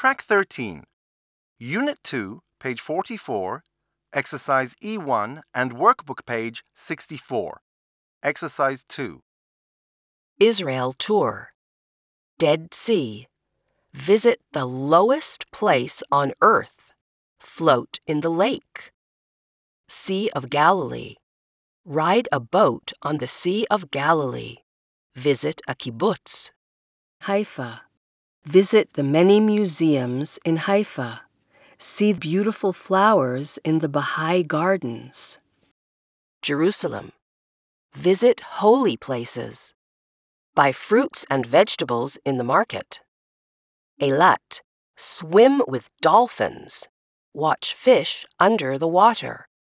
Track 13. Unit 2, page 44, Exercise E1 and Workbook page 64. Exercise 2. Israel Tour. Dead Sea. Visit the lowest place on earth. Float in the lake. Sea of Galilee. Ride a boat on the Sea of Galilee. Visit a kibbutz. Haifa. Visit the many museums in Haifa. See beautiful flowers in the Baha'i gardens. Jerusalem. Visit holy places. Buy fruits and vegetables in the market. Eilat. Swim with dolphins. Watch fish under the water.